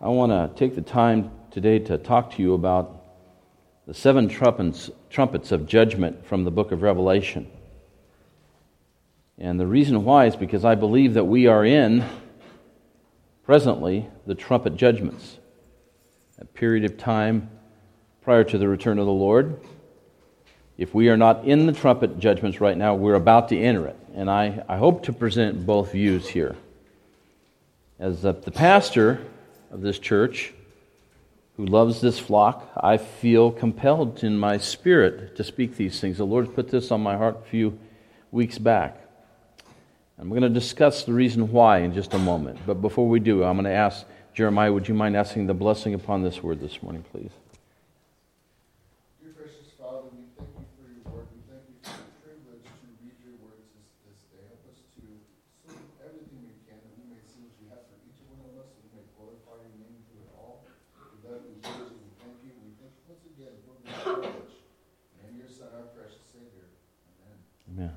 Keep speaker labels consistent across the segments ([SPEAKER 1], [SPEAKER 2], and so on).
[SPEAKER 1] I want to take the time today to talk to you about the seven trumpets of judgment from the book of Revelation. And the reason why is because I believe that we are in, presently, the trumpet judgments, a period of time prior to the return of the Lord. If we are not in the trumpet judgments right now, we're about to enter it. And I hope to present both views here. As the pastor of this church, who loves this flock, I feel compelled in my spirit to speak these things. The Lord put this on my heart a few weeks back. I'm going to discuss the reason why in just a moment. But before we do, I'm going to ask Jeremiah, would you mind asking the blessing upon this word this morning, please?
[SPEAKER 2] Dear precious Father, we thank you for your word. We thank you for the privilege to read your words this day. Help us to assume everything we can, that we may see what you have for each one of us, and we may glorify your name through it all. We love you, Jesus. We thank you. We thank you once again for this privilege. And your Son, our precious Savior. Amen.
[SPEAKER 1] Amen.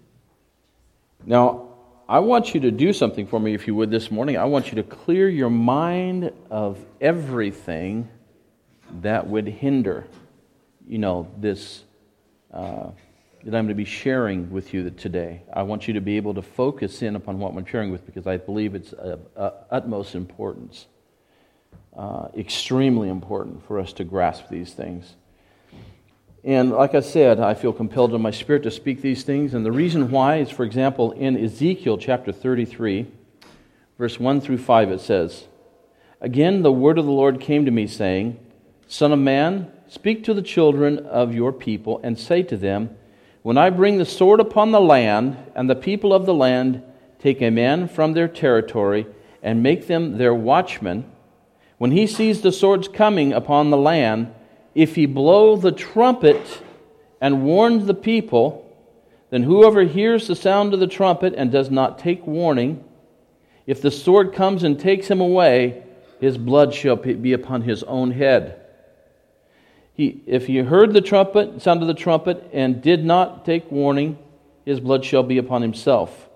[SPEAKER 1] Now, I want you to do something for me, if you would, this morning. I want you to clear your mind of everything that would hinder, this that I'm going to be sharing with you today. I want you to be able to focus in upon what I'm sharing with, because I believe it's of utmost importance, extremely important for us to grasp these things. And like I said, I feel compelled in my spirit to speak these things. And the reason why is, for example, in Ezekiel chapter 33, verse 1 through 5, it says, "Again the word of the Lord came to me, saying, Son of man, speak to the children of your people, and say to them, When I bring the sword upon the land, and the people of the land take a man from their territory, and make them their watchmen, when he sees the swords coming upon the land, if he blow the trumpet and warn the people, then whoever hears the sound of the trumpet and does not take warning, if the sword comes and takes him away, his blood shall be upon his own head. If he heard the sound of the trumpet, and did not take warning, his blood shall be upon himself.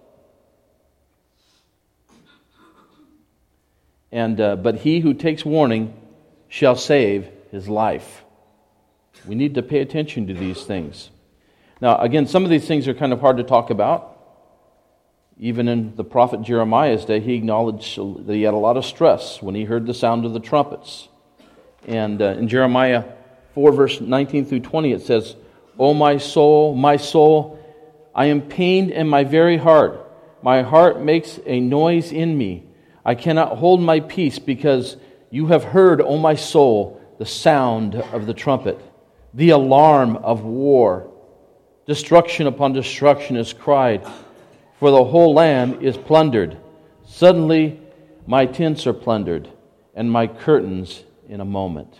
[SPEAKER 1] But he who takes warning shall save his life." We need to pay attention to these things. Now, again, some of these things are kind of hard to talk about. Even in the prophet Jeremiah's day, he acknowledged that he had a lot of stress when he heard the sound of the trumpets. And in Jeremiah 4, verse 19 through 20, it says, "O my soul, I am pained in my very heart. My heart makes a noise in me. I cannot hold my peace, because you have heard, O my soul, the sound of the trumpet. The alarm of war. Destruction upon destruction is cried, for the whole land is plundered. Suddenly my tents are plundered, and my curtains in a moment."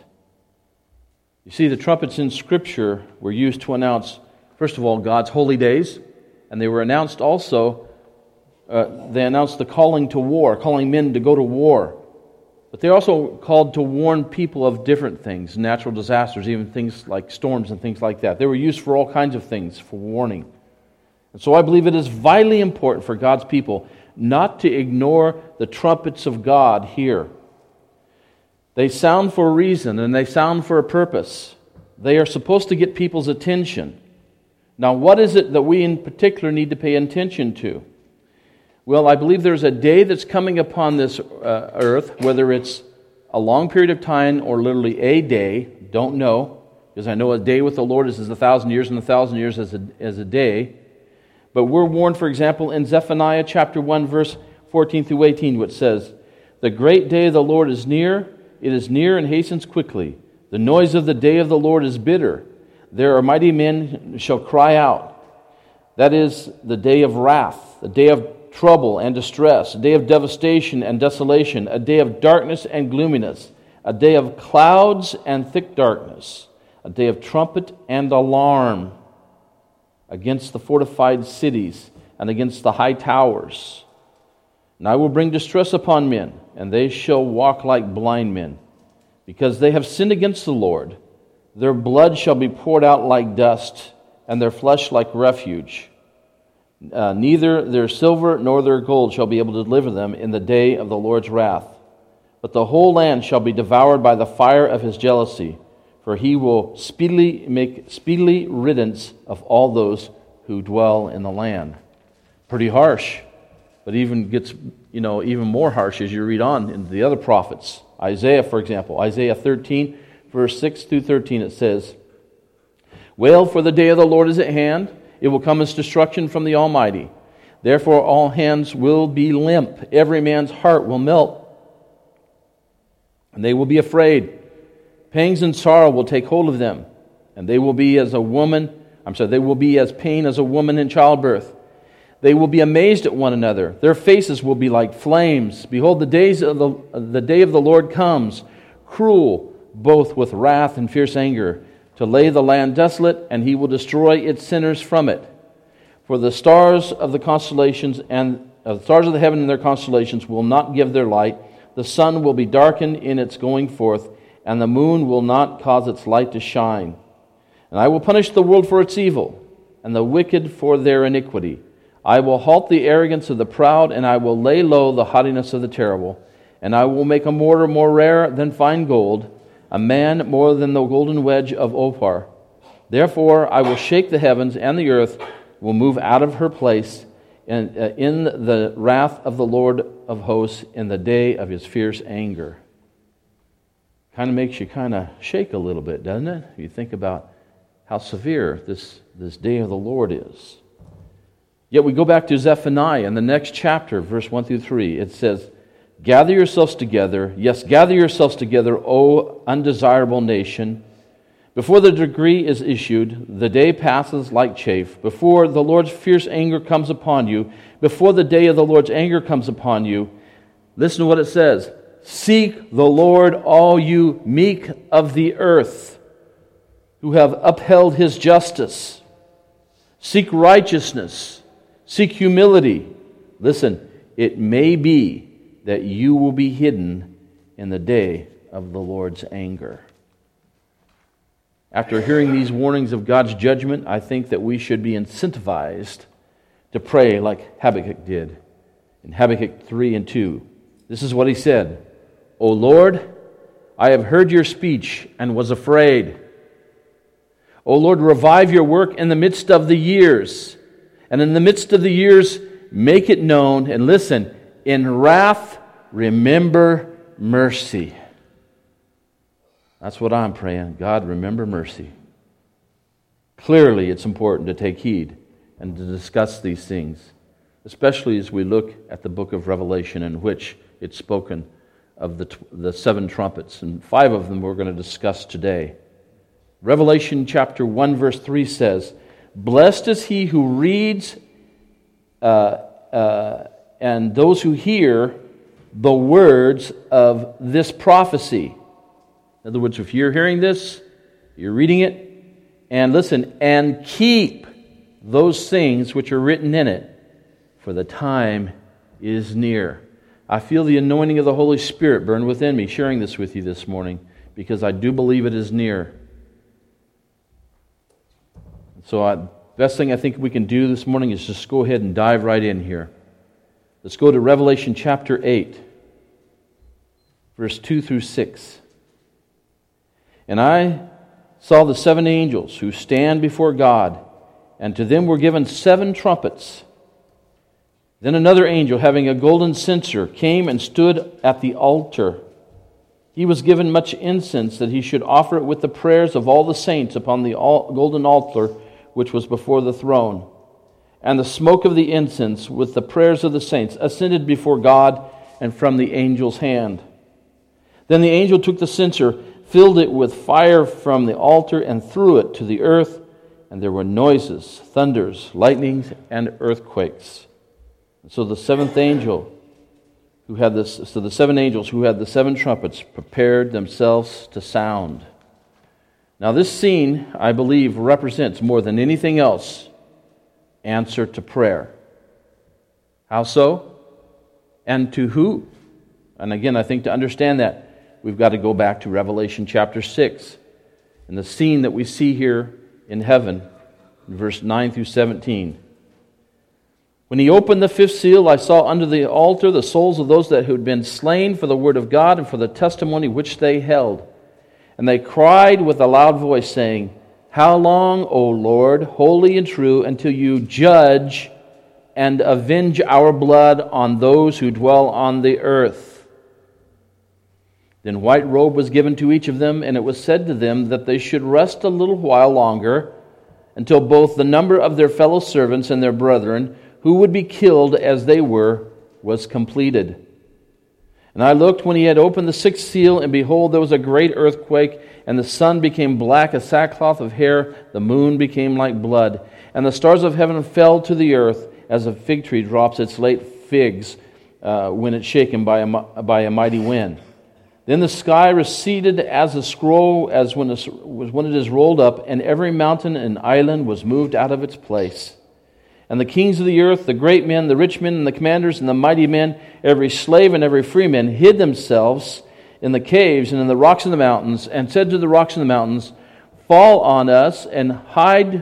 [SPEAKER 1] You see, the trumpets in Scripture were used to announce, first of all, God's holy days, and they were announced also, they announced the calling to war, calling men to go to war. But they're also called to warn people of different things, natural disasters, even things like storms and things like that. They were used for all kinds of things, for warning. And so I believe it is vitally important for God's people not to ignore the trumpets of God here. They sound for a reason, and they sound for a purpose. They are supposed to get people's attention. Now, what is it that we in particular need to pay attention to? Well, I believe there's a day that's coming upon this earth, whether it's a long period of time or literally a day, don't know, because I know a day with the Lord is as 1,000 years, and 1,000 years as a day. But we're warned, for example, in Zephaniah chapter 1, verse 14 through 18, which says, "The great day of the Lord is near, it is near and hastens quickly. The noise of the day of the Lord is bitter. There are mighty men who shall cry out. That is the day of wrath, the day of trouble and distress, a day of devastation and desolation, a day of darkness and gloominess, a day of clouds and thick darkness, a day of trumpet and alarm against the fortified cities and against the high towers. And I will bring distress upon men, and they shall walk like blind men, because they have sinned against the Lord. Their blood shall be poured out like dust, and their flesh like refuge. Neither their silver nor their gold shall be able to deliver them in the day of the Lord's wrath. but the whole land shall be devoured by the fire of his jealousy, for he will speedily make speedily riddance of all those who dwell in the land. Pretty harsh, but even gets even more harsh as you read on in the other prophets. Isaiah, for example, Isaiah 13, verse 6 through 13, it says, "Wail, for the day of the Lord is at hand. It will come as destruction from the Almighty. Therefore all hands will be limp, every man's heart will melt, and they will be afraid. Pangs and sorrow will take hold of them, and they will be as pain as a woman in childbirth. They will be amazed at one another. Their faces will be like flames. Behold, the day of the Lord comes, cruel, both with wrath and fierce anger, to lay the land desolate, and he will destroy its sinners from it. For the stars of the constellations and the stars of the heaven and their constellations will not give their light. The sun will be darkened in its going forth, and the moon will not cause its light to shine. And I will punish the world for its evil, and the wicked for their iniquity. I will halt the arrogance of the proud, and I will lay low the haughtiness of the terrible. And I will make a mortar more rare than fine gold, a man more than the golden wedge of Ophir. Therefore I will shake the heavens, and the earth will move out of her place in the wrath of the Lord of hosts in the day of his fierce anger." Kind of makes you kind of shake a little bit, doesn't it? You think about how severe this day of the Lord is. Yet we go back to Zephaniah in the next chapter, verse 1 through 3. It says, "Gather yourselves together, yes, gather yourselves together, O undesirable nation. Before the decree is issued, the day passes like chaff. Before the Lord's fierce anger comes upon you, before the day of the Lord's anger comes upon you," listen to what it says, "Seek the Lord, all you meek of the earth, who have upheld his justice. Seek righteousness, seek humility." Listen, it may be that you will be hidden in the day of the Lord's anger. After hearing these warnings of God's judgment, I think that we should be incentivized to pray like Habakkuk did in Habakkuk 3 and 2. This is what he said, "O Lord, I have heard your speech and was afraid. O Lord, revive your work in the midst of the years, and in the midst of the years make it known." And listen, "in wrath remember mercy." That's what I'm praying. God, remember mercy. Clearly, it's important to take heed and to discuss these things, especially as we look at the book of Revelation, in which it's spoken of the 7 trumpets, and 5 of them we're going to discuss today. Revelation chapter 1, verse 3 says, "Blessed is he who reads and those who hear the words of this prophecy." In other words, if you're hearing this, you're reading it, and listen, "and keep those things which are written in it, for the time is near." I feel the anointing of the Holy Spirit burn within me, sharing this with you this morning, because I do believe it is near. So best thing I think we can do this morning is just go ahead and dive right in here. Let's go to Revelation chapter 8, verse 2 through 6. "And I saw the 7 angels who stand before God, and to them were given 7 trumpets. Then another angel, having a golden censer, came and stood at the altar. He was given much incense, that he should offer it with the prayers of all the saints upon the golden altar which was before the throne. And the smoke of the incense with the prayers of the saints ascended before God and from the angel's hand. Then the angel took the censer, filled it with fire from the altar, and threw it to the earth, and there were noises, thunders, lightnings, and earthquakes. And so the 7 angels who had the 7 trumpets prepared themselves to sound. Now this scene, I believe, represents more than anything else answer to prayer. How so? And to who? And again, I think to understand that, we've got to go back to Revelation chapter 6 and the scene that we see here in heaven, in verse 9 through 17. When he opened the fifth seal, I saw under the altar the souls of those that had been slain for the word of God and for the testimony which they held. And they cried with a loud voice, saying, How long, O Lord, holy and true, until you judge and avenge our blood on those who dwell on the earth? Then white robe was given to each of them, and it was said to them that they should rest a little while longer, until both the number of their fellow servants and their brethren, who would be killed as they were, was completed. And I looked when he had opened the sixth seal, and behold, there was a great earthquake, and the sun became black as sackcloth of hair, the moon became like blood, and the stars of heaven fell to the earth, as a fig tree drops its late figs when it's shaken by a mighty wind. Then the sky receded as a scroll, as when it is rolled up, and every mountain and island was moved out of its place. And the kings of the earth, the great men, the rich men, and the commanders, and the mighty men, every slave and every free man, hid themselves in the caves and in the rocks of the mountains, and said to the rocks of the mountains, Fall on us, and hide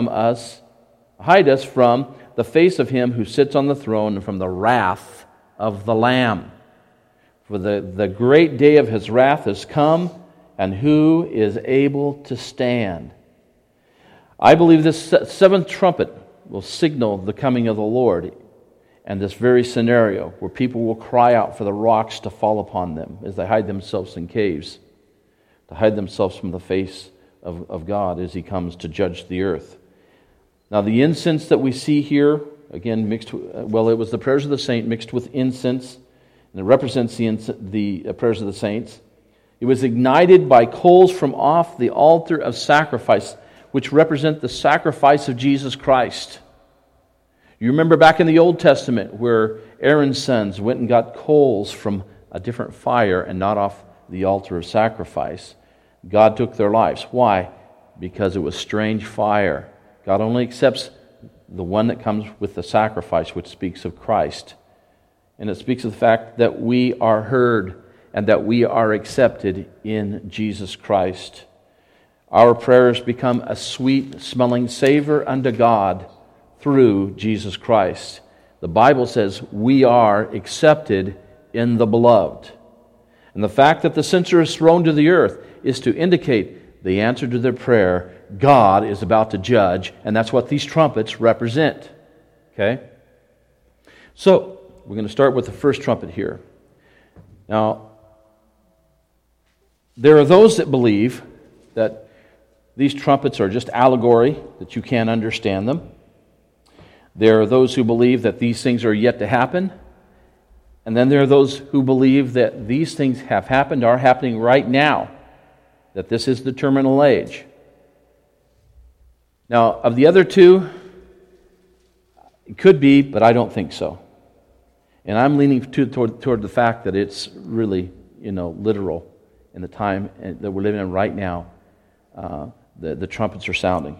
[SPEAKER 1] us from the face of him who sits on the throne, and from the wrath of the Lamb. For the great day of his wrath has come, and who is able to stand? I believe this seventh trumpet will signal the coming of the Lord, and this very scenario where people will cry out for the rocks to fall upon them as they hide themselves in caves, to hide themselves from the face of God as he comes to judge the earth. Now the incense that we see here, again mixed, it was the prayers of the saint mixed with incense, and it represents the prayers of the saints. It was ignited by coals from off the altar of sacrifice, which represent the sacrifice of Jesus Christ. You remember back in the Old Testament where Aaron's sons went and got coals from a different fire and not off the altar of sacrifice. God took their lives. Why? Because it was strange fire. God only accepts the one that comes with the sacrifice, which speaks of Christ. And it speaks of the fact that we are heard and that we are accepted in Jesus Christ. Our prayers become a sweet-smelling savor unto God through Jesus Christ. The Bible says we are accepted in the beloved. And the fact that the censer is thrown to the earth is to indicate the answer to their prayer. God is about to judge, and that's what these trumpets represent. Okay? So, we're going to start with the first trumpet here. Now, there are those that believe that these trumpets are just allegory, that you can't understand them. There are those who believe that these things are yet to happen. And then there are those who believe that these things have happened, are happening right now, that this is the terminal age. Now, of the other two, it could be, but I don't think so. And I'm leaning toward the fact that it's really, literal in the time that we're living in right now. The trumpets are sounding.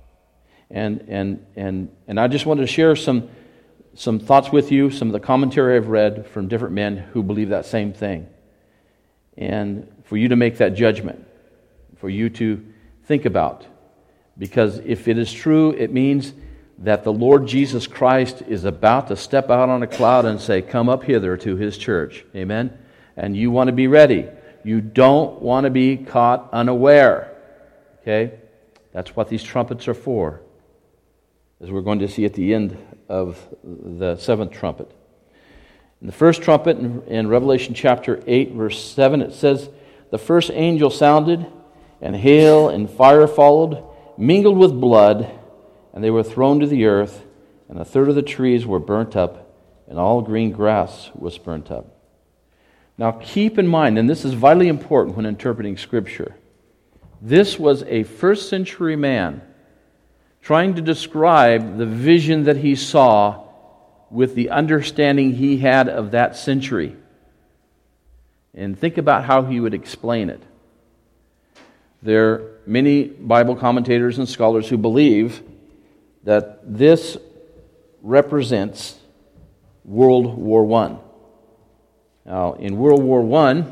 [SPEAKER 1] And I just wanted to share some thoughts with you, some of the commentary I've read from different men who believe that same thing. And for you to make that judgment, for you to think about. Because if it is true, it means that the Lord Jesus Christ is about to step out on a cloud and say, come up hither to his church. Amen? And you want to be ready. You don't want to be caught unaware. Okay? That's what these trumpets are for, as we're going to see at the end of the seventh trumpet. In the first trumpet, in Revelation chapter 8, verse 7, it says, The first angel sounded, and hail and fire followed, mingled with blood, and they were thrown to the earth, and a third of the trees were burnt up, and all green grass was burnt up. Now keep in mind, and this is vitally important when interpreting Scripture, this was a first century man trying to describe the vision that he saw with the understanding he had of that century. And think about how he would explain it. There are many Bible commentators and scholars who believe that this represents World War I. Now, in World War I,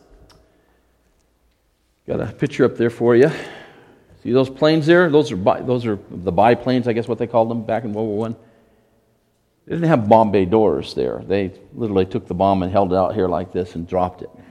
[SPEAKER 1] got a picture up there for you. See those planes there? Those are the biplanes, I guess what they called them back in World War I. They didn't have Bombay doors there. They literally took the bomb and held it out here like this and dropped it,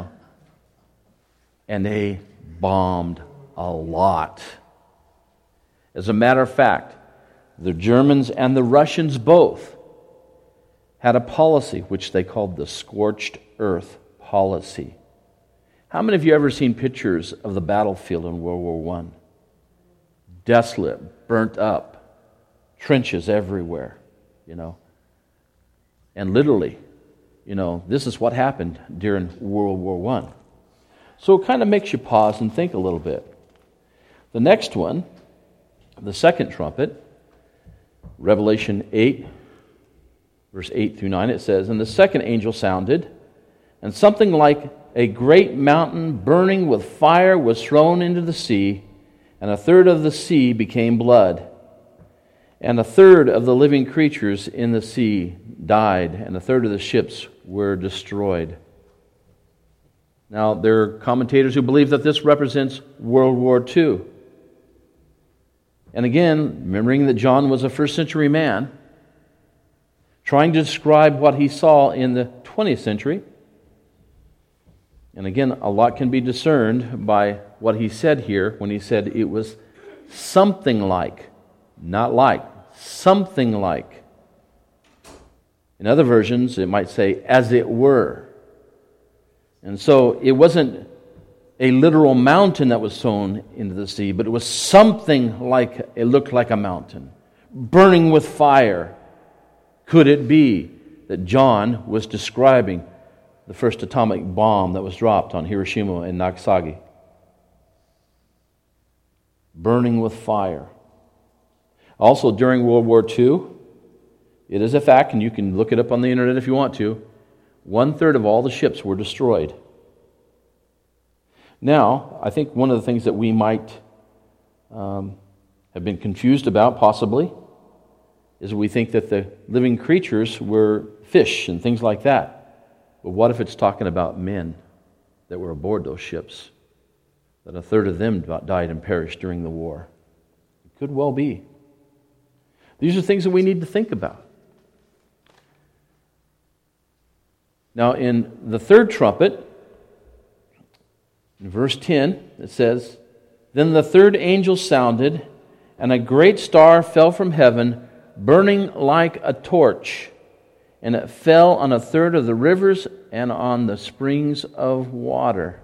[SPEAKER 1] And they bombed a lot. As a matter of fact, the Germans and the Russians both had a policy which they called the scorched earth policy. How many of you ever seen pictures of the battlefield in World War I? Desolate, burnt up, trenches everywhere, And literally, this is what happened during World War I. So it kind of makes you pause and think a little bit. The next one, the second trumpet, Revelation 8, verse 8 through 9, it says, "And the second angel sounded, and something like a great mountain burning with fire was thrown into the sea, and a third of the sea became blood. And a third of the living creatures in the sea died, and a third of the ships were destroyed." Now, there are commentators who believe that this represents World War II. And again, remembering that John was a first century man, trying to describe what he saw in the 20th century. And again, a lot can be discerned by what he said here when he said it was something like, not like, something like. In other versions, it might say, as it were. And so it wasn't a literal mountain that was thrown into the sea, but it was something like, it looked like a mountain, burning with fire. Could it be that John was describing the first atomic bomb that was dropped on Hiroshima and Nagasaki? Burning with fire. Also, during World War II, it is a fact, and you can look it up on the internet if you want to, 1/3 of all the ships were destroyed. Now, I think one of the things that we might have been confused about, possibly, is we think that the living creatures were fish and things like that. But what if it's talking about men that were aboard those ships? That a third of them died and perished during the war. It could well be. These are things that we need to think about. Now, in the third trumpet, in verse 10, it says, "Then the third angel sounded, and a great star fell from heaven, burning like a torch, and it fell on a third of the rivers and on the springs of water."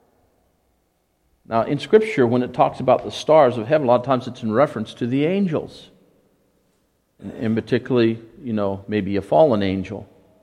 [SPEAKER 1] Now, in Scripture, when it talks about the stars of heaven, a lot of times it's in reference to the angels. And particularly, maybe a fallen angel.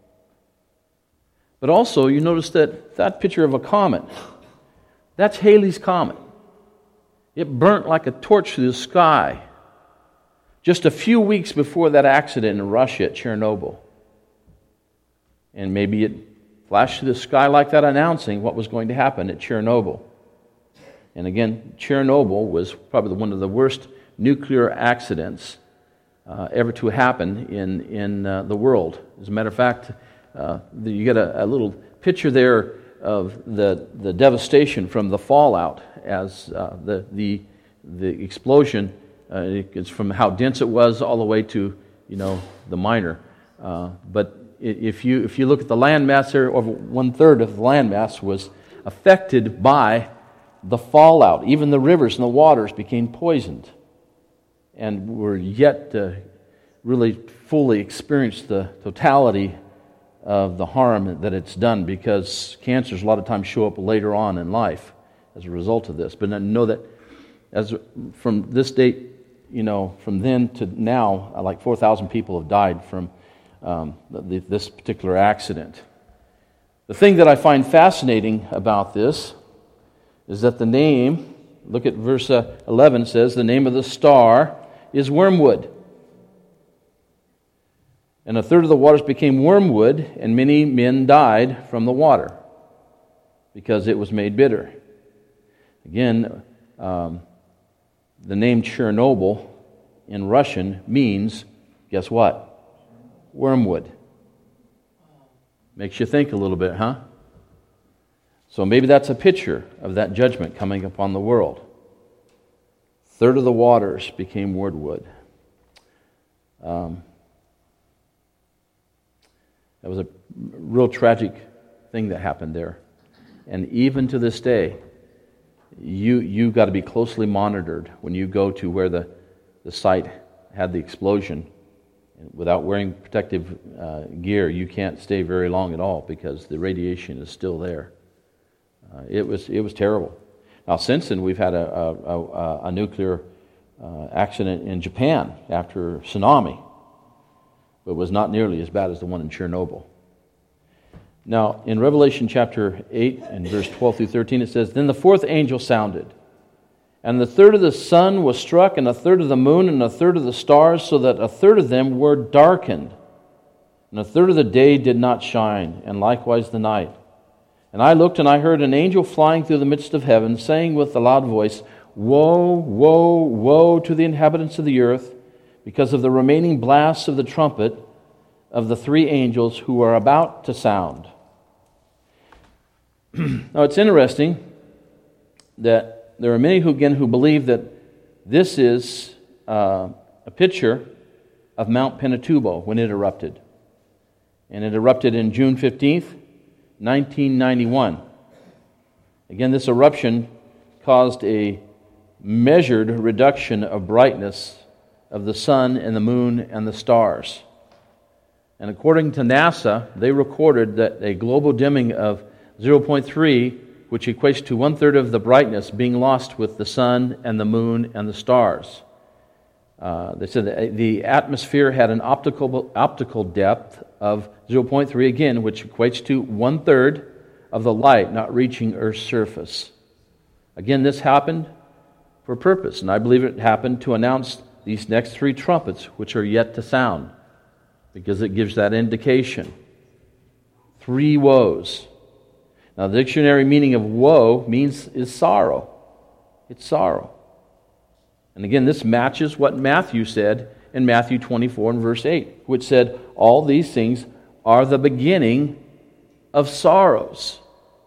[SPEAKER 1] But also, you notice that picture of a comet, that's Halley's Comet. It burnt like a torch through the sky just a few weeks before that accident in Russia at Chernobyl. And maybe it flashed through the sky like that, announcing what was going to happen at Chernobyl. And again, Chernobyl was probably one of the worst nuclear accidents ever to happen in the world. As a matter of fact, you get a little picture there of the devastation from the fallout as the explosion. It's from how dense it was all the way to the minor. But if you look at the landmass there, over 1/3 of the landmass was affected by the fallout. Even the rivers and the waters became poisoned, and we're yet to really fully experience the totality of the harm that it's done, because cancers a lot of times show up later on in life as a result of this. But I know that from this date, from then to now, like 4,000 people have died from this particular accident. The thing that I find fascinating about this is that the name, look at verse 11, says the name of the star is wormwood. And a third of the waters became wormwood, and many men died from the water because it was made bitter. Again, the name Chernobyl in Russian means, guess what? Wormwood. Makes you think a little bit, huh? So maybe that's a picture of that judgment coming upon the world. A third of the waters became wormwood. That was a real tragic thing that happened there. And even to this day, you got to be closely monitored when you go to where the site had the explosion. Without wearing protective gear, you can't stay very long at all because the radiation is still there. It was terrible. Now, since then, we've had a nuclear accident in Japan after tsunami, but it was not nearly as bad as the one in Chernobyl. Now, in Revelation chapter 8 and verse 12 through 13, it says, "Then the fourth angel sounded, and the third of the sun was struck, and a third of the moon, and a third of the stars, so that a third of them were darkened. And a third of the day did not shine, and likewise the night. And I looked, and I heard an angel flying through the midst of heaven, saying with a loud voice, Woe, woe, woe to the inhabitants of the earth, because of the remaining blasts of the trumpet of the three angels who are about to sound." Now, it's interesting that there are many who believe that this is a picture of Mount Pinatubo when it erupted. And it erupted in June 15th, 1991. Again, this eruption caused a measured reduction of brightness of the sun and the moon and the stars. And according to NASA, they recorded that a global dimming of 0.3, which equates to 1/3 of the brightness being lost with the sun and the moon and the stars. They said that the atmosphere had an optical depth of 0.3, again, which equates to 1/3 of the light not reaching Earth's surface. Again, this happened for a purpose, and I believe it happened to announce these next three trumpets, which are yet to sound, because it gives that indication. 3 woes. Now, the dictionary meaning of woe is sorrow. It's sorrow. And again, this matches what Matthew said in Matthew 24 and verse 8, which said, all these things are the beginning of sorrows.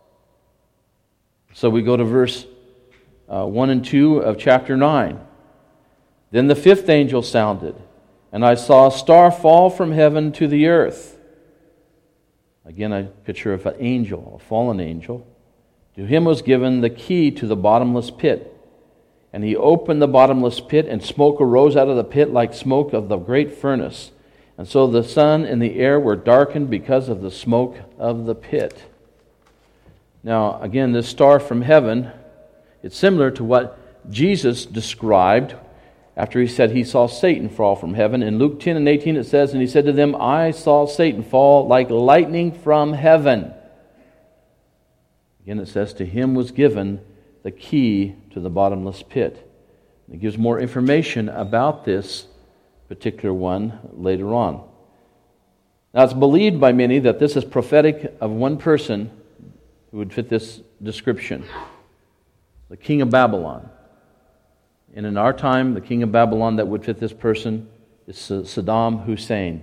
[SPEAKER 1] So we go to verse 1 and 2 of chapter 9. "Then the fifth angel sounded, and I saw a star fall from heaven to the earth." Again, a picture of an angel, a fallen angel. "To him was given the key to the bottomless pit. And he opened the bottomless pit, and smoke arose out of the pit like smoke of the great furnace. And so the sun and the air were darkened because of the smoke of the pit." Now, again, this star from heaven, it's similar to what Jesus described after he said he saw Satan fall from heaven. In Luke 10 and 18 it says, "And he said to them, I saw Satan fall like lightning from heaven." Again, it says, "To him was given the key to the bottomless pit." It gives more information about this particular one later on. Now, it's believed by many that this is prophetic of one person who would fit this description, the king of Babylon. And in our time, the king of Babylon that would fit this person is Saddam Hussein.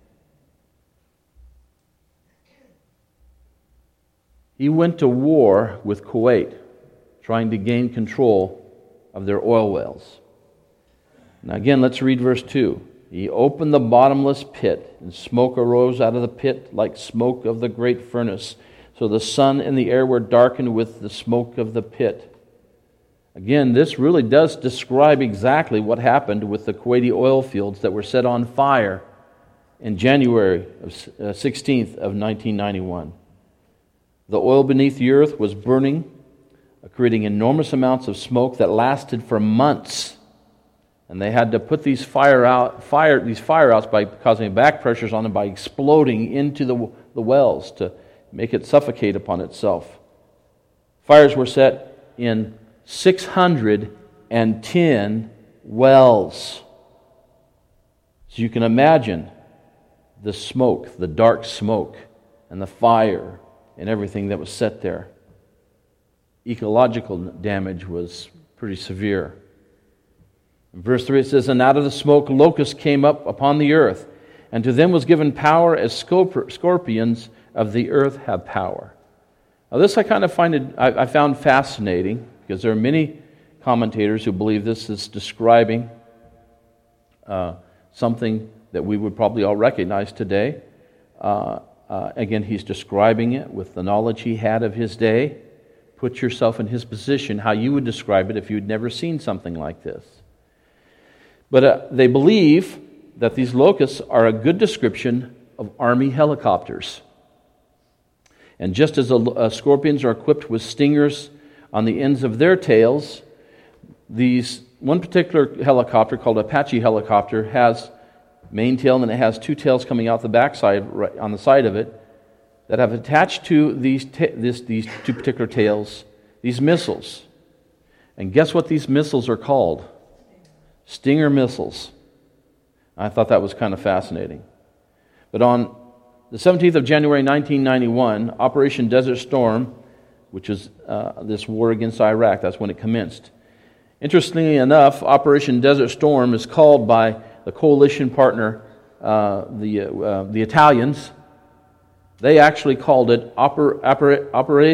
[SPEAKER 1] He went to war with Kuwait, trying to gain control of their oil wells. Now again, let's read verse 2. "He opened the bottomless pit, and smoke arose out of the pit like smoke of the great furnace. So the sun and the air were darkened with the smoke of the pit." Again, this really does describe exactly what happened with the Kuwaiti oil fields that were set on fire in January 16th of 1991. The oil beneath the earth was burning, creating enormous amounts of smoke that lasted for months. And they had to put these fire outs by causing back pressures on them by exploding into the wells to make it suffocate upon itself. Fires were set in 610 wells. So you can imagine the smoke, the dark smoke, and the fire, and everything that was set there. Ecological damage was pretty severe. In verse 3 it says, "And out of the smoke locusts came up upon the earth, and to them was given power as scorpions of the earth have power." Now this I found fascinating, because there are many commentators who believe this is describing something that we would probably all recognize today. Again, he's describing it with the knowledge he had of his day. Put yourself in his position, how you would describe it if you'd never seen something like this. But they believe that these locusts are a good description of army helicopters. And just as scorpions are equipped with stingers on the ends of their tails, one particular helicopter called Apache helicopter has main tail, and it has two tails coming out the backside, right on the side of it, that have attached to these two particular tails these missiles. And guess what these missiles are called? Stinger missiles. I thought that was kind of fascinating. But on the 17th of January 1991, Operation Desert Storm, which is this war against Iraq, that's when it commenced. Interestingly enough, Operation Desert Storm is called by the coalition partner, the Italians. They actually called it Operazione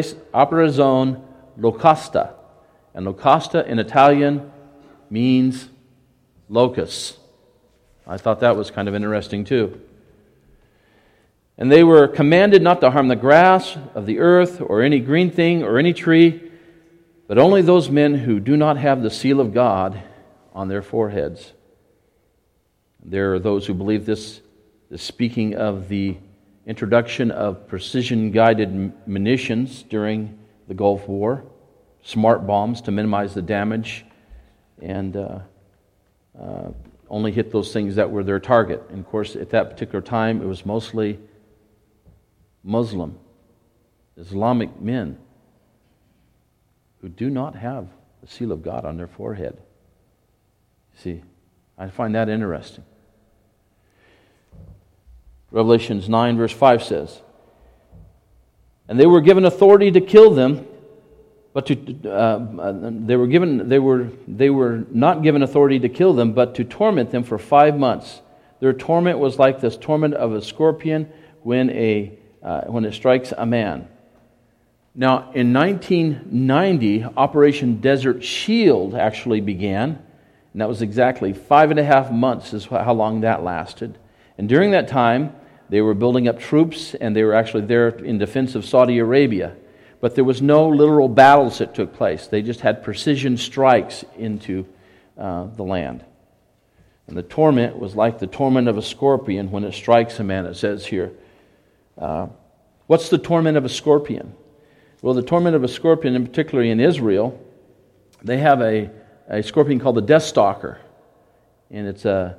[SPEAKER 1] Locusta. And Locusta in Italian means locusts. I thought that was kind of interesting too. And they were commanded not to harm the grass of the earth or any green thing or any tree, but only those men who do not have the seal of God on their foreheads. There are those who believe this is speaking of the introduction of precision-guided munitions during the Gulf War, smart bombs to minimize the damage, and only hit those things that were their target. And of course, at that particular time, it was mostly Muslim, Islamic men who do not have the seal of God on their forehead. See, I find that interesting. Revelations 9 verse 5 says, "And they were given authority to kill them, but they were not given authority to kill them, but to torment them for 5 months. Their torment was like the torment of a scorpion when it strikes a man." Now, in 1990, Operation Desert Shield actually began, and that was exactly 5.5 months is how long that lasted. And during that time, they were building up troops, and they were actually there in defense of Saudi Arabia. But there was no literal battles that took place. They just had precision strikes into the land. And the torment was like the torment of a scorpion when it strikes a man, it says here. What's the torment of a scorpion? Well, the torment of a scorpion, and particularly in Israel, they have a scorpion called the Death Stalker. And it's the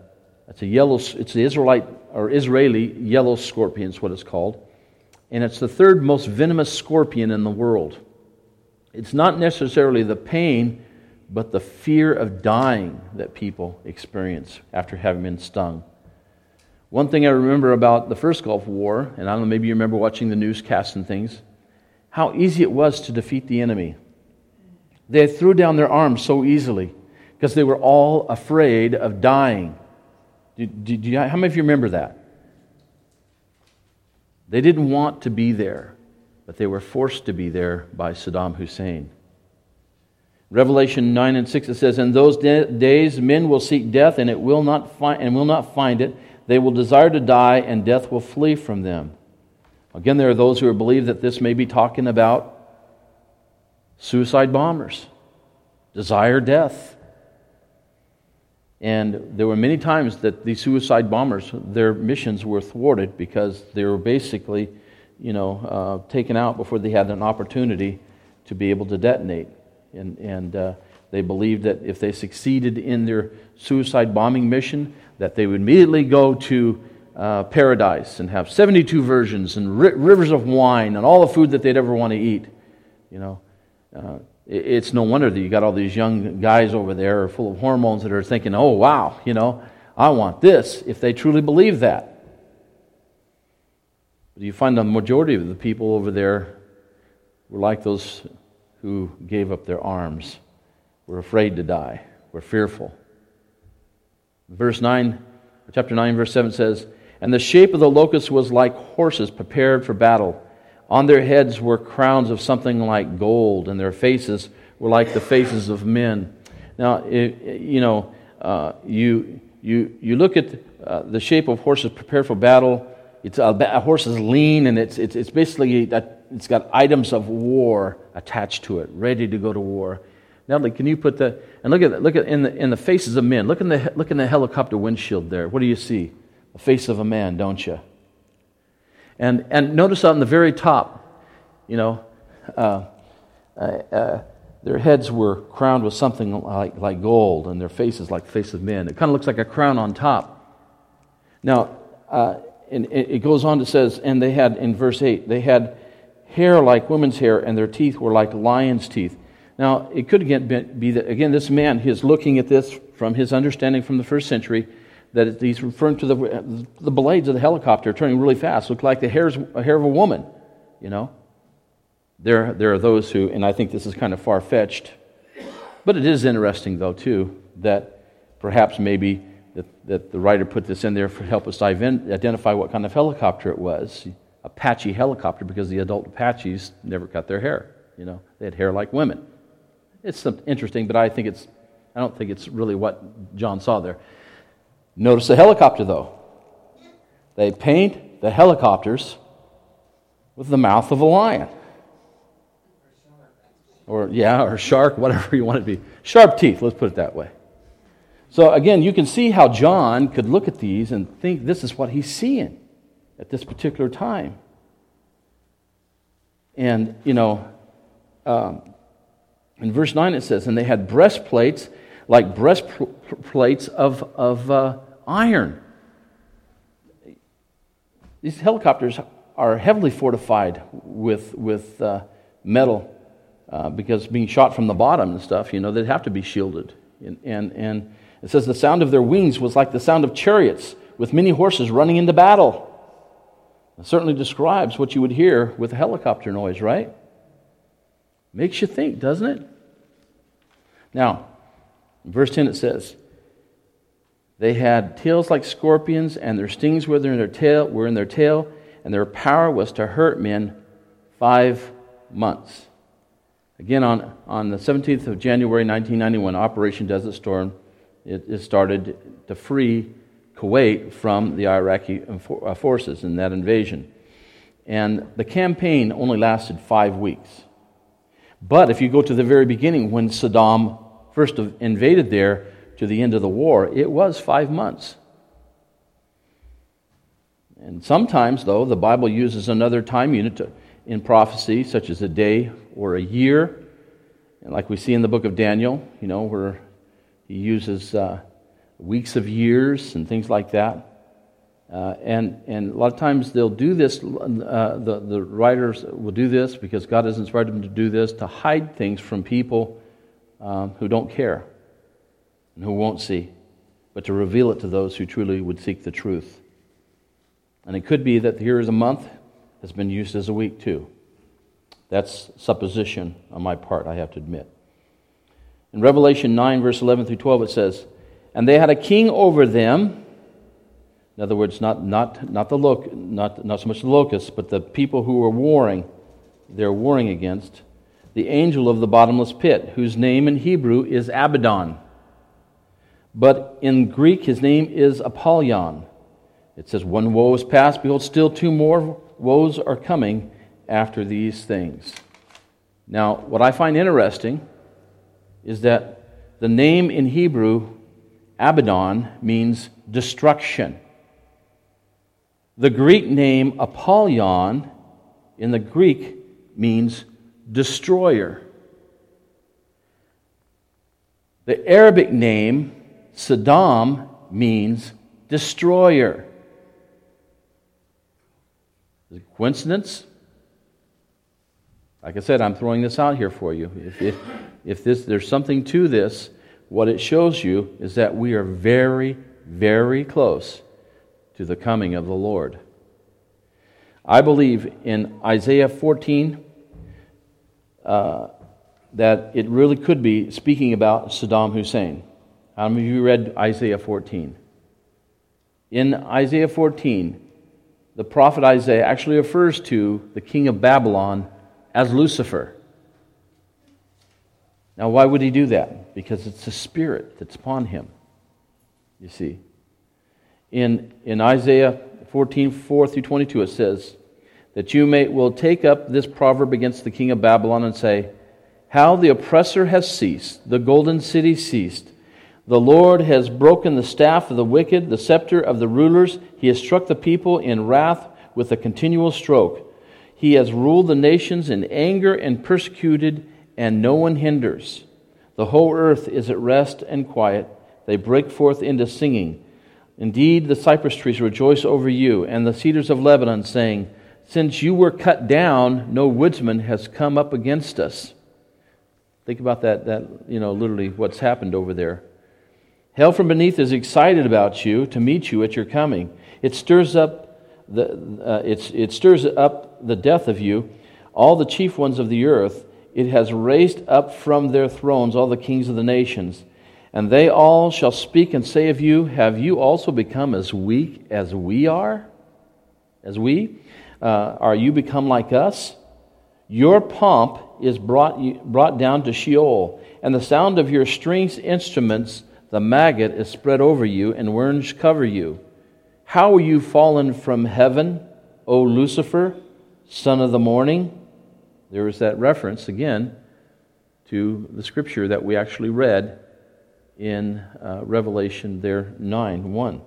[SPEAKER 1] Israeli yellow scorpion is what it's called. And it's the third most venomous scorpion in the world. It's not necessarily the pain, but the fear of dying that people experience after having been stung. One thing I remember about the first Gulf War, and I don't know, maybe you remember watching the newscasts and things, how easy it was to defeat the enemy. They threw down their arms so easily because they were all afraid of dying. How many of you remember that? They didn't want to be there, but they were forced to be there by Saddam Hussein. Revelation 9 and 6, it says, "In those days men will seek death, and will not find it. They will desire to die, and death will flee from them." Again, there are those who believe that this may be talking about suicide bombers, desire death. And there were many times that these suicide bombers, their missions were thwarted because they were basically, taken out before they had an opportunity to be able to detonate. And they believed that if they succeeded in their suicide bombing mission, that they would immediately go to paradise and have 72 virgins and rivers of wine and all the food that they'd ever want to eat. It's no wonder that you got all these young guys over there full of hormones that are thinking, "Oh, wow, I want this," if they truly believe that. But you find the majority of the people over there were like those who gave up their arms, were afraid to die, were fearful. Chapter 9, verse 7 says, "And the shape of the locusts was like horses prepared for battle. On their heads were crowns of something like gold, and their faces were like the faces of men." Now, you look at the shape of horses prepared for battle. a horse is lean, and it's basically it's got items of war attached to it, ready to go to war. Natalie, can you put the and look at in the faces of men. Look in the helicopter windshield there. What do you see? The face of a man, don't you? And notice on the very top, their heads were crowned with something like gold, and their faces like the face of men. It kind of looks like a crown on top. Now, and it goes on to says, and they had, in verse 8, they had hair like women's hair, and their teeth were like lions' teeth. Now, it could again be that, again, this man, he is looking at this from his understanding from the first century, that he's referring to the blades of the helicopter turning really fast, look like the hair of a woman, There are those who, and I think this is kind of far-fetched, but it is interesting, though, too, that perhaps maybe that the writer put this in there to help us identify what kind of helicopter it was. Apache helicopter, because the adult Apaches never cut their hair. They had hair like women. It's interesting, but I don't think it's really what John saw there. Notice the helicopter, though. They paint the helicopters with the mouth of a lion. Or shark, whatever you want it to be. Sharp teeth, let's put it that way. So again, you can see how John could look at these and think this is what he's seeing at this particular time. And, in verse 9 it says, and they had breastplates like breastplates of iron. These helicopters are heavily fortified with metal. Because being shot from the bottom and stuff, they'd have to be shielded. And it says the sound of their wings was like the sound of chariots with many horses running into battle. It certainly describes what you would hear with a helicopter noise, right? Makes you think, doesn't it? Now, in verse 10 it says, they had tails like scorpions, and their stings were in their tail, and their power was to hurt men 5 months. Again, on the 17th of January 1991, Operation Desert Storm, it started to free Kuwait from the Iraqi forces in that invasion. And the campaign only lasted 5 weeks. But if you go to the very beginning, when Saddam first invaded there to the end of the war, it was 5 months. And sometimes, though, the Bible uses another time unit in prophecy, such as a day or a year, and like we see in the book of Daniel, where he uses weeks of years and things like that. And a lot of times they'll do this, the writers will do this because God has inspired them to do this, to hide things from people who don't care and who won't see, but to reveal it to those who truly would seek the truth. And it could be that here is a month has been used as a week too. That's supposition on my part, I have to admit. In Revelation 9, verse 11 through 12, it says, and they had a king over them. In other words, not so much the locusts, but the people who were warring. They're warring against the angel of the bottomless pit, whose name in Hebrew is Abaddon, but in Greek his name is Apollyon. It says, one woe is past, behold, still 2 more woes are coming after these things. Now, what I find interesting is that the name in Hebrew, Abaddon, means destruction. The Greek name Apollyon in the Greek means destroyer. The Arabic name Saddam means destroyer. Is it coincidence? Like I said, I'm throwing this out here for you. If there's something to this, what it shows you is that we are very, very close to the coming of the Lord. I believe in Isaiah 14 that it really could be speaking about Saddam Hussein. How many of you read Isaiah 14? In Isaiah 14, the prophet Isaiah actually refers to the king of Babylon as Lucifer. Now, why would he do that? Because it's the spirit that's upon him, you see. In Isaiah 14:4 through 22, it says, that you will take up this proverb against the king of Babylon and say, how the oppressor has ceased, the golden city ceased. The Lord has broken the staff of the wicked, the scepter of the rulers. He has struck the people in wrath with a continual stroke. He has ruled the nations in anger and persecuted, and no one hinders. The whole earth is at rest and quiet. They break forth into singing. Indeed, the cypress trees rejoice over you, and the cedars of Lebanon, saying, since you were cut down, no woodsman has come up against us. Think about that literally what's happened over there. Hell from beneath is excited about you to meet you at your coming. It stirs up it stirs up the death of you, all the chief ones of the earth. It has raised up from their thrones all the kings of the nations. And they all shall speak and say of you, have you also become as weak as we are? As we? Are you become like us? Your pomp is brought down to Sheol, and the sound of your strings instruments, the maggot, is spread over you, and worms cover you. How are you fallen from heaven, O Lucifer, son of the morning? There is that reference again to the scripture that we actually read in Revelation there 9:1.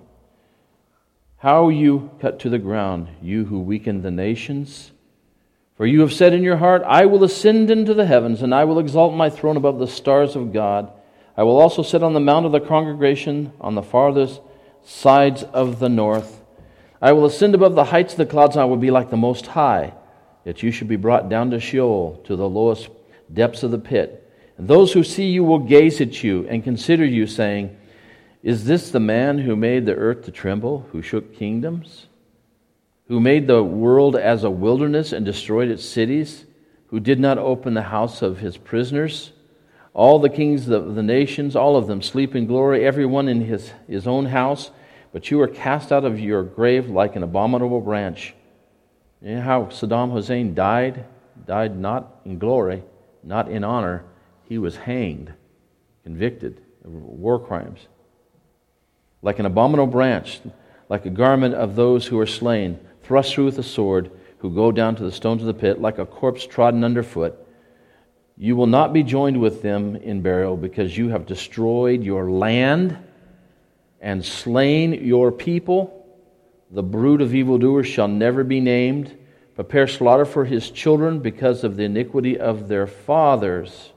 [SPEAKER 1] How are you cut to the ground, you who weaken the nations? For you have said in your heart, I will ascend into the heavens, and I will exalt my throne above the stars of God. I will also sit on the mount of the congregation on the farthest sides of the north. I will ascend above the heights of the clouds, and I will be like the Most High. Yet you should be brought down to Sheol, to the lowest depths of the pit. And those who see you will gaze at you and consider you, saying, is this the man who made the earth to tremble, who shook kingdoms? Who made the world as a wilderness and destroyed its cities? Who did not open the house of his prisoners? All the kings of the nations, all of them sleep in glory, everyone in his own house. But you are cast out of your grave like an abominable branch. You know how Saddam Hussein died? Died not in glory, not in honor. He was hanged, convicted of war crimes. Like an abominable branch, like a garment of those who are slain, thrust through with a sword, who go down to the stones of the pit, like a corpse trodden underfoot. You will not be joined with them in burial, because you have destroyed your land and slain your people. The brood of evildoers shall never be named. Prepare slaughter for his children because of the iniquity of their fathers.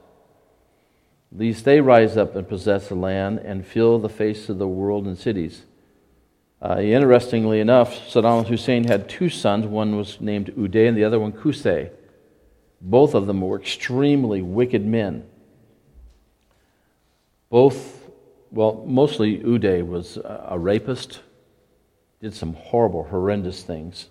[SPEAKER 1] Lest they rise up and possess the land and fill the face of the world and cities. Interestingly enough, Saddam Hussein had two sons. One was named Uday and the other one Qusay. Both of them were extremely wicked men. Mostly Uday was a rapist, did some horrible, horrendous things.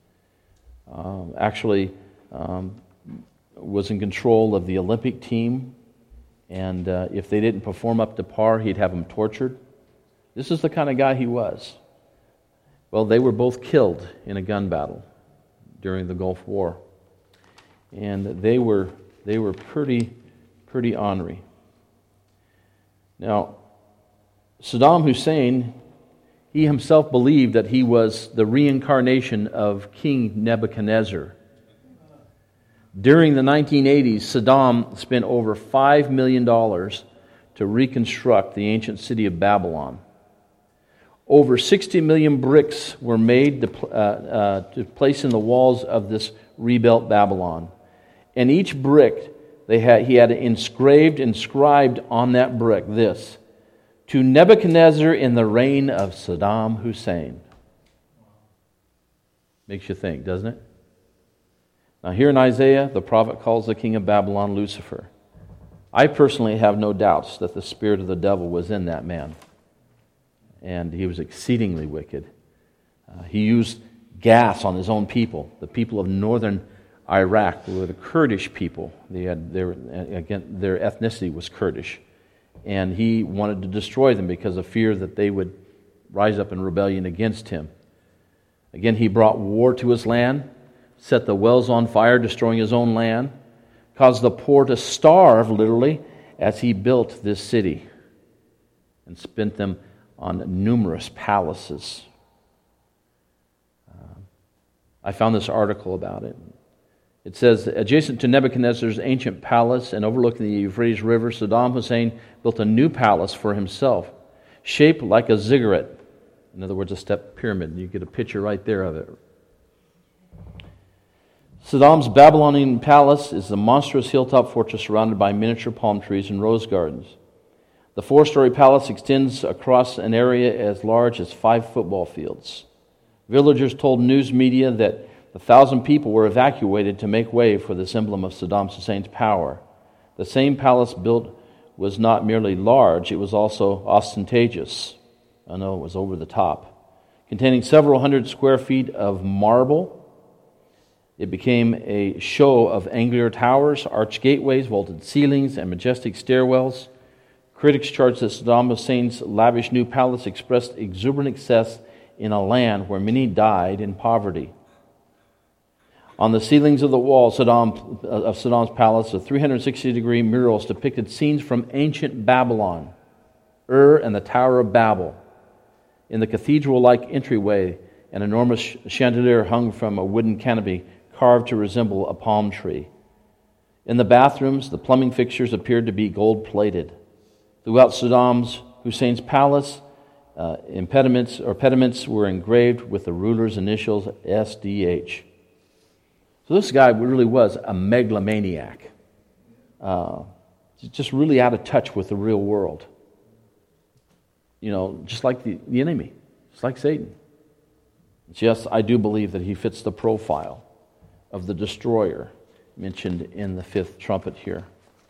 [SPEAKER 1] Was in control of the Olympic team. And if they didn't perform up to par, he'd have them tortured. This is the kind of guy he was. Well, they were both killed in a gun battle during the Gulf War. And they were pretty ornery. Now, Saddam Hussein, he himself believed that he was the reincarnation of King Nebuchadnezzar. During the 1980s, Saddam spent over $5 million to reconstruct the ancient city of Babylon. Over 60 million bricks were made to place in the walls of this rebuilt Babylon. And each brick, he had inscribed on that brick this: to Nebuchadnezzar in the reign of Saddam Hussein. Makes you think, doesn't it? Now here in Isaiah, the prophet calls the king of Babylon Lucifer. I personally have no doubts that the spirit of the devil was in that man. And he was exceedingly wicked. He used gas on his own people. The people of northern Iraq were the Kurdish people. Their ethnicity was Kurdish. And he wanted to destroy them because of fear that they would rise up in rebellion against him. Again, he brought war to his land, set the wells on fire, destroying his own land, caused the poor to starve, literally, as he built this city, and spent them on numerous palaces. I found this article about it. It says, adjacent to Nebuchadnezzar's ancient palace and overlooking the Euphrates River, Saddam Hussein built a new palace for himself, shaped like a ziggurat. In other words, a step pyramid. You get a picture right there of it. Saddam's Babylonian palace is a monstrous hilltop fortress surrounded by miniature palm trees and rose gardens. The 4-story palace extends across an area as large as 5 football fields. Villagers told news media that 1,000 people were evacuated to make way for this emblem of Saddam Hussein's power. The same palace built was not merely large, it was also ostentatious. I know it was over the top. Containing several hundred square feet of marble, it became a show of angular towers, arched gateways, vaulted ceilings, and majestic stairwells. Critics charged that Saddam Hussein's lavish new palace expressed exuberant excess in a land where many died in poverty. On the ceilings of the walls of Saddam's palace, the 360-degree murals depicted scenes from ancient Babylon, and the Tower of Babel. In the cathedral-like entryway, an enormous chandelier hung from a wooden canopy carved to resemble a palm tree. In the bathrooms, the plumbing fixtures appeared to be gold-plated. Throughout Saddam Hussein's palace, pediments were engraved with the ruler's initials SDH. So this guy really was a megalomaniac, just really out of touch with the real world. You know, just like the enemy, just like Satan. Yes, I do believe that he fits the profile of the destroyer mentioned in the 5th trumpet here.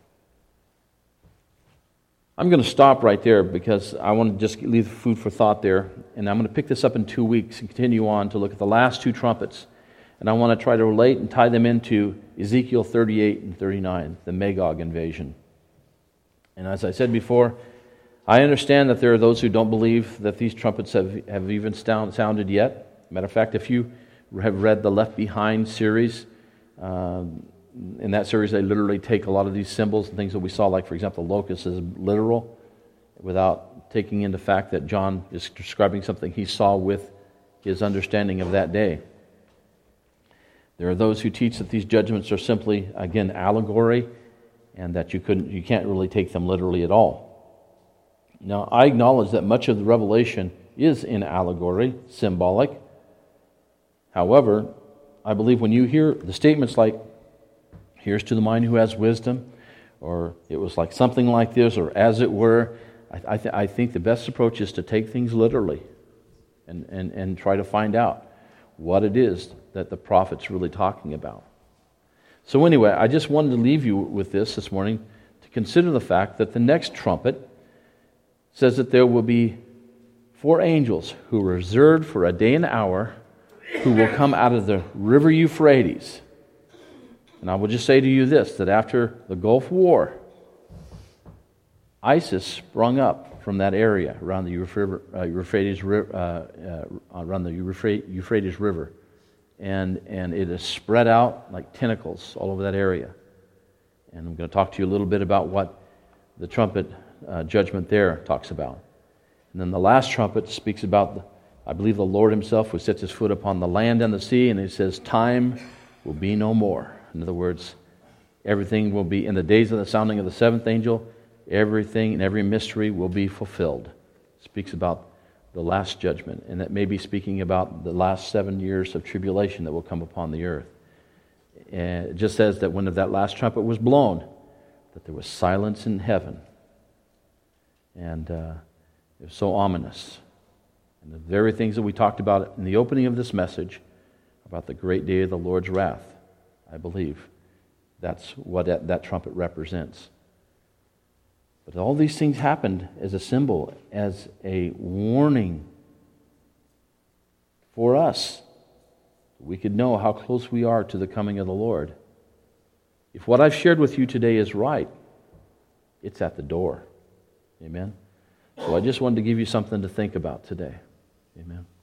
[SPEAKER 1] I'm going to stop right there because I want to just leave food for thought there, and I'm going to pick this up in 2 weeks and continue on to look at the last 2 trumpets. And I want to try to relate and tie them into Ezekiel 38 and 39, the Magog invasion. And as I said before, I understand that there are those who don't believe that these trumpets have even sounded yet. Matter of fact, if you have read the Left Behind series, in that series they literally take a lot of these symbols and things that we saw, like for example, the locust is literal, without taking into fact that John is describing something he saw with his understanding of that day. There are those who teach that these judgments are simply, again, allegory, and that you can't really take them literally at all. Now, I acknowledge that much of the revelation is in allegory, symbolic. However, I believe when you hear the statements like, "Here's to the mind who has wisdom," or "it was like something like this," or "as it were," I think the best approach is to take things literally and try to find out what it is that the prophet's really talking about. So anyway, I just wanted to leave you with this morning to consider the fact that the next trumpet says that there will be 4 angels who are reserved for a day and hour who will come out of the river Euphrates. And I will just say to you this, that after the Gulf War, ISIS sprung up from that area around the Euphrates River. And it is spread out like tentacles all over that area. And I'm going to talk to you a little bit about what the trumpet judgment there talks about. And then the last trumpet speaks about, I believe, the Lord himself who sets his foot upon the land and the sea, and he says, time will be no more. In other words, everything will be, in the days of the sounding of the 7th angel, everything and every mystery will be fulfilled. It speaks about the last judgment, and that may be speaking about the last 7 years of tribulation that will come upon the earth. And it just says that when that last trumpet was blown, that there was silence in heaven. And it was so ominous. And the very things that we talked about in the opening of this message, about the great day of the Lord's wrath, I believe that's what that trumpet represents. But all these things happened as a symbol, as a warning for us. We could know how close we are to the coming of the Lord. If what I've shared with you today is right, it's at the door. Amen? So I just wanted to give you something to think about today. Amen.